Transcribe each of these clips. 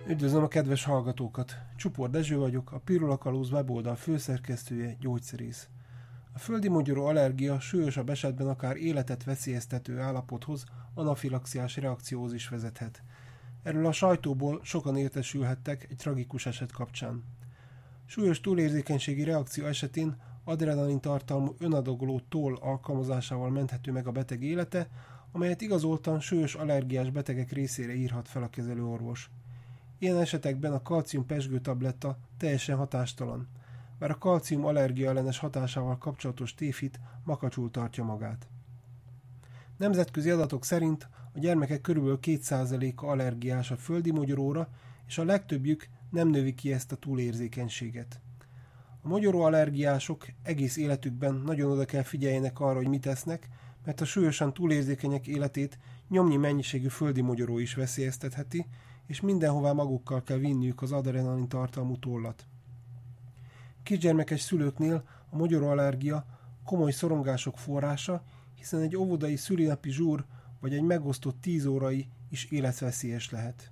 Üdvözlöm a kedves hallgatókat! Csupor Dezső vagyok, a Pirula Kalóz weboldal főszerkesztője, gyógyszerész. A földi mogyoró allergia súlyosabb esetben akár életet veszélyeztető állapothoz, anafilaxiás reakcióhoz is vezethet. Erről a sajtóból sokan értesülhettek egy tragikus eset kapcsán. Súlyos túlérzékenységi reakció esetén adrenalin tartalmú önadagoló toll alkalmazásával menthető meg a beteg élete, amelyet igazoltan súlyos allergiás betegek részére írhat fel a kezelőorvos. Ilyen esetekben a kalcium pezsgőtabletta teljesen hatástalan, bár a kalcium allergia ellenes hatásával kapcsolatos tévhit makacsul tartja magát. Nemzetközi adatok szerint a gyermekek körülbelül 2%-a allergiás a földi mogyoróra, és a legtöbbjük nem növi ki ezt a túlérzékenységet. A mogyoró allergiások egész életükben nagyon oda kell figyeljenek arra, hogy mit esznek, mert a súlyosan túlérzékenyek életét nyomnyi mennyiségű földi mogyoró is veszélyeztetheti, és mindenhová magukkal kell vinniük az adrenalin tartalmú tollat. Kisgyermekes szülőknél a mogyoróallergia komoly szorongások forrása, hiszen egy óvodai szülinapi zsúr vagy egy megosztott 10 órai is életveszélyes lehet.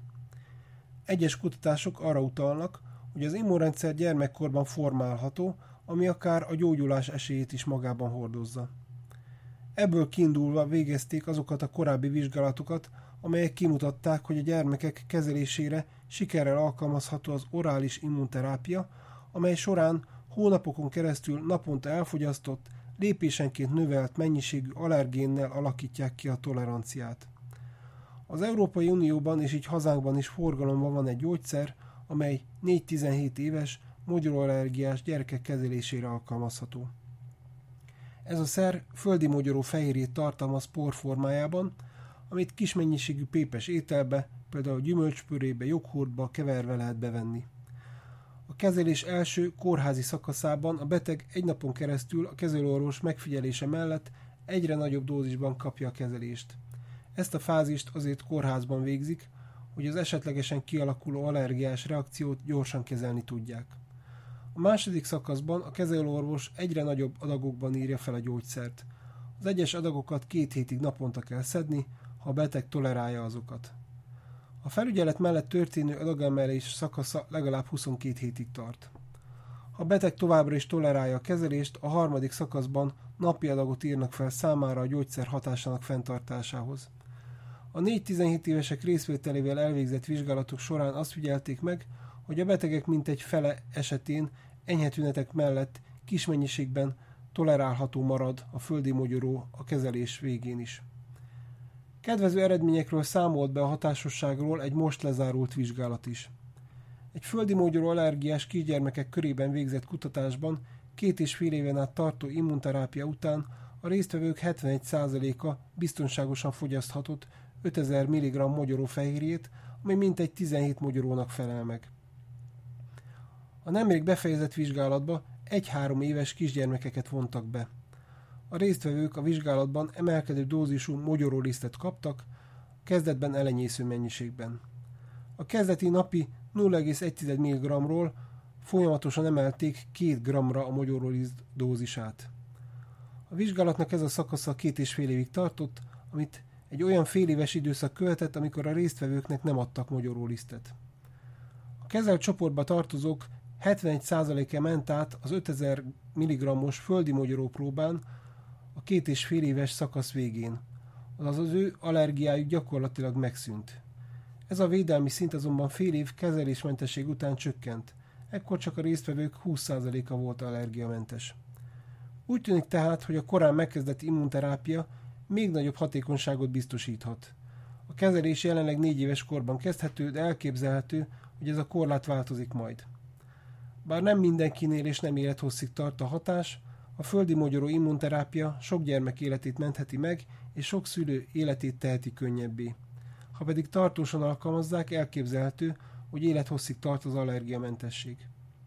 Egyes kutatások arra utalnak, hogy az immunrendszer gyermekkorban formálható, ami akár a gyógyulás esélyét is magában hordozza. Ebből kiindulva végezték azokat a korábbi vizsgálatokat, amelyek kimutatták, hogy a gyermekek kezelésére sikerrel alkalmazható az orális immunterápia, amely során hónapokon keresztül naponta elfogyasztott, lépésenként növelt mennyiségű allergénnel alakítják ki a toleranciát. Az Európai Unióban és így hazánkban is forgalomban van egy gyógyszer, amely 4-17 éves mogyoróallergiás gyerekek kezelésére alkalmazható. Ez a szer földi mogyoró fehérjét tartalmaz por formájában, amit kis mennyiségű pépes ételbe, például gyümölcspürébe, joghurtba keverve lehet bevenni. A kezelés első kórházi szakaszában a beteg egy napon keresztül a kezelőorvos megfigyelése mellett egyre nagyobb dózisban kapja a kezelést. Ezt a fázist azért kórházban végzik, hogy az esetlegesen kialakuló allergiás reakciót gyorsan kezelni tudják. A második szakaszban a kezelőorvos egyre nagyobb adagokban írja fel a gyógyszert. Az egyes adagokat 2 hétig naponta kell szedni, ha a beteg tolerálja azokat. A felügyelet mellett történő adagemelés szakasza legalább 22 hétig tart. Ha a beteg továbbra is tolerálja a kezelést, a harmadik szakaszban napi adagot írnak fel számára a gyógyszer hatásának fenntartásához. A 4-17 évesek részvételével elvégzett vizsgálatok során azt figyelték meg, hogy a betegek mintegy fele esetén enyhe tünetek mellett kis mennyiségben tolerálható marad a földi mogyoró a kezelés végén is. Kedvező eredményekről számolt be a hatásosságról egy most lezárult vizsgálat is. Egy földi mogyoró allergiás kisgyermekek körében végzett kutatásban 2,5 éven át tartó immunterápia után a résztvevők 71%-a biztonságosan fogyaszthatott 5000 mg mogyorófehérjét, ami mintegy 17 mogyorónak felel meg. A nemrég befejezett vizsgálatba 1-3 éves kisgyermekeket vontak be. A résztvevők a vizsgálatban emelkedő dózisú mogyorólisztet kaptak, kezdetben elenyésző mennyiségben. A kezdeti napi 0,1 mg-ról folyamatosan emelték 2 g-ra a mogyoróliszt dózisát. A vizsgálatnak ez a szakasza 2,5 évig tartott, amit egy olyan féléves időszak követett, amikor a résztvevőknek nem adtak mogyorólisztet. A kezelt csoportba tartozók 71%-e ment át az 5000 mg-os földi mogyoró próbán a 2,5 éves szakasz végén, azaz az ő allergiájuk gyakorlatilag megszűnt. Ez a védelmi szint azonban fél év kezelésmentesség után csökkent, ekkor csak a résztvevők 20%-a volt allergiamentes. Úgy tűnik tehát, hogy a korán megkezdett immunterápia még nagyobb hatékonyságot biztosíthat. A kezelés jelenleg 4 éves korban kezdhető, de elképzelhető, hogy ez a korlát változik majd. Bár nem mindenkinél és nem élethosszig tart a hatás, a földi mogyoró immunterápia sok gyermek életét mentheti meg, és sok szülő életét teheti könnyebbé. Ha pedig tartósan alkalmazzák, elképzelhető, hogy élethosszig tart az allergiamentesség.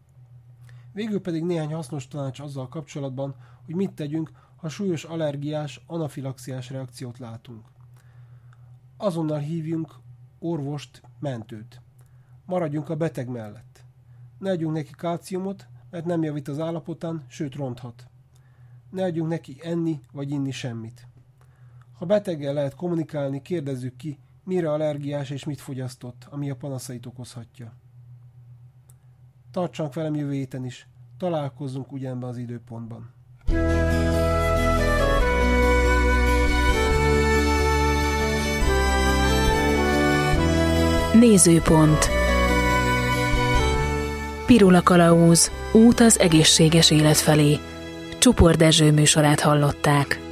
Végül pedig néhány hasznos tanács azzal kapcsolatban, hogy mit tegyünk, ha súlyos allergiás, anafilaxiás reakciót látunk. Azonnal hívjunk orvost, mentőt. Maradjunk a beteg mellett. Ne adjunk neki kalciumot, mert nem javít az állapotán, sőt ronthat. Ne adjunk neki enni vagy inni semmit. Ha beteggel lehet kommunikálni, kérdezzük ki, mire allergiás és mit fogyasztott, ami a panaszait okozhatja. Tartsanak velem jövő héten is, találkozzunk ugyanebben az időpontban. Nézőpont. Pirula Kalauz, út az egészséges élet felé. Csupor Dezső műsorát hallották.